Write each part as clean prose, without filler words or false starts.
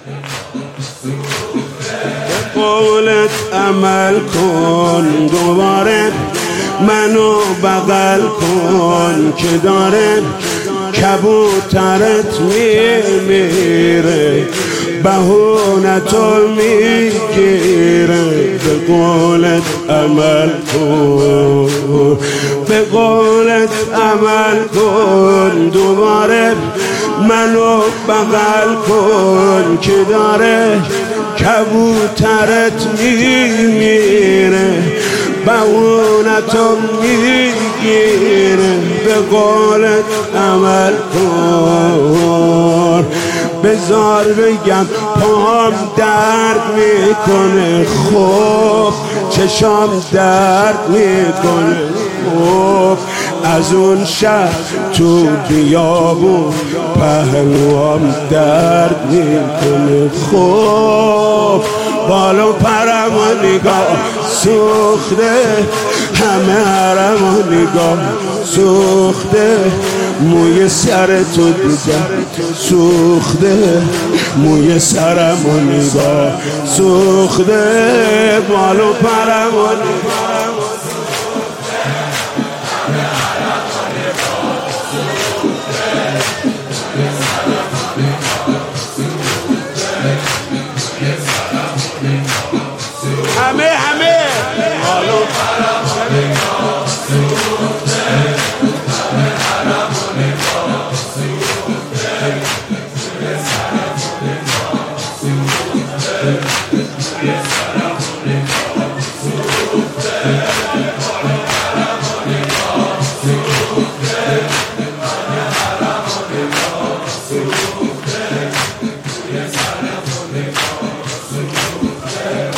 به قولت عمل کن، دوباره منو بغل کن که داره کبوترت میمیره، بهونتو میگیره. به قولت عمل کن، به قولت عمل کن، دوباره منو بغل کن که داره کبوترت میمیره، بهونتو میگیره. به قولت عمل کن، بذار بگم پام درد میکنه، خب چشام درد میکنه، خب از اون شهر تو بیابون پهلوام درد میکنه. خب بالو پرم و نگاه سوخته، همه حرم و نگاه سوخته، موی سر تو دیدم سوخته، موی سرم و نگاه سوخته، بالو پرم و نگاه همه بالو پرم و نگاه سوخته، همه حرم و نگاه سوخته، موی سرم و نگاه سوخته، موی سرم و نگاه سوخته، بالو پرم و نگاه سوخته، همه حرم و نگاه سوخته، موی سرم و نگاه سوخته.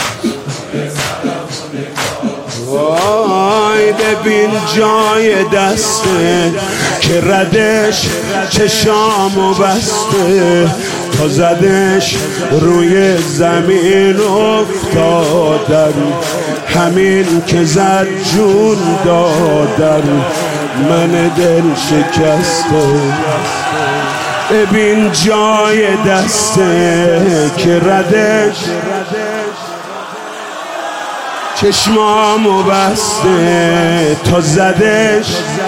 وای ببین جای دسته که ردش چشامو بسته، تا زدش روی زمین افتادم، همین که زد جون دادم، من دل شکسته. ببین جای دسته که ردش چشمامو بسته، تا زدش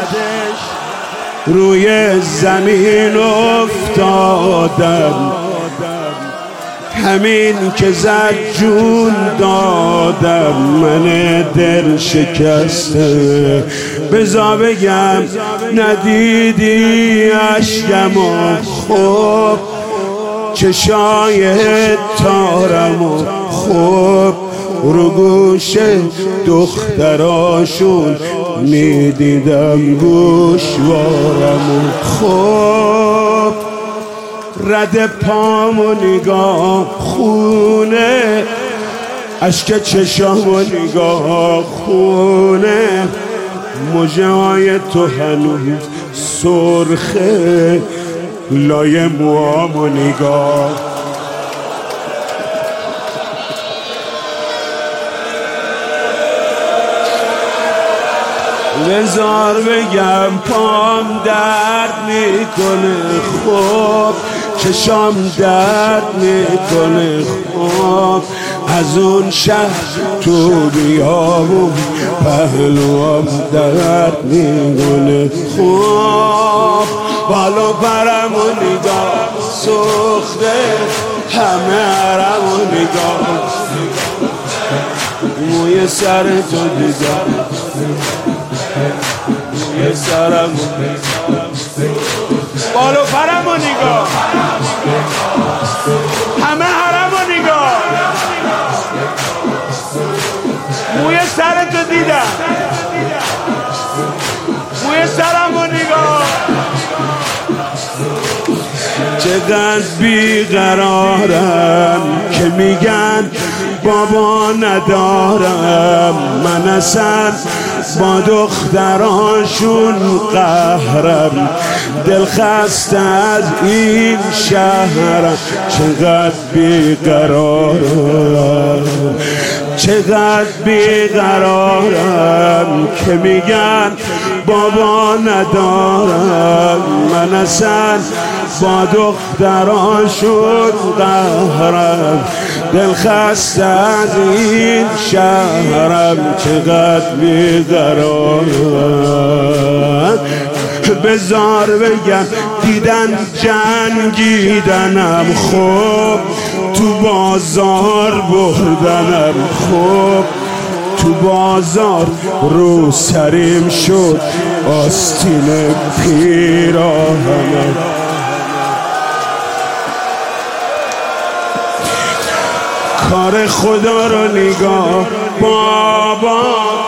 روی زمین افتادم، همین که زد جون دادم، من دل شکسته. بذار بگم ندیدی عشقمو، خب چشای تارمو، خب رو گوش دختراشون میدیدم گوشوارمو، خب رد پامو نگاه خونه، اشک چشامو نگاه خونه، مژه های تو هنوز سرخه، لای موامو نگاه. بذار بگم پام درد میکنه، خب چشام درد میکنه، خب از اون شهر تو بیابون پهلوام درد میکنه، خب بالو پرم و نگاه سوخته، همه حرم و نگاه، موی سر تو دیدم، موی سرم و نگاه، بالو پرم و نگاه، همه حرم و نگاه، موی سر تو دیدم، موی سرم و نگاه. چقدر بیقرارم که میگن بابا ندارم، من اصلا با دخترانشون قهرم، دل خسته از این شهرم. چقدر بیقرارم، چقدر بیقرارم که میگن بابا ندارم، من اصلا با دختران شد قهرم، دل خسته از این شهرم، چقدر بیقرارم. بذار بگم دیدن جنگیدنم خوب، تو بازار بردنم خوب، تو بازار رو سریم شد آستین پیراهنم. کار خدا رو نگاه بابا،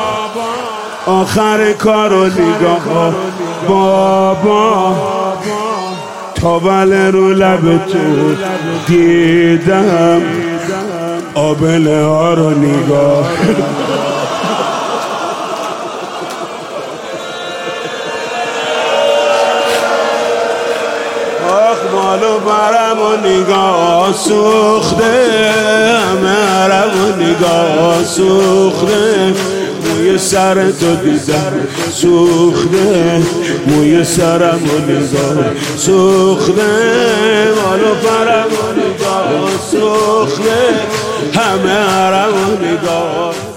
آخر کار رو نگاه بابا، تاول رو لب تو دیدم، آبله ها رو نگاه. آخ مالو برم و نگاه سوخته، مرم و نگاه سوخته، موی سر تو دیدم سوخته، موی سرم و نگاه سوخته، مالو برم و نگاه سوخته، همه حرم و نگاه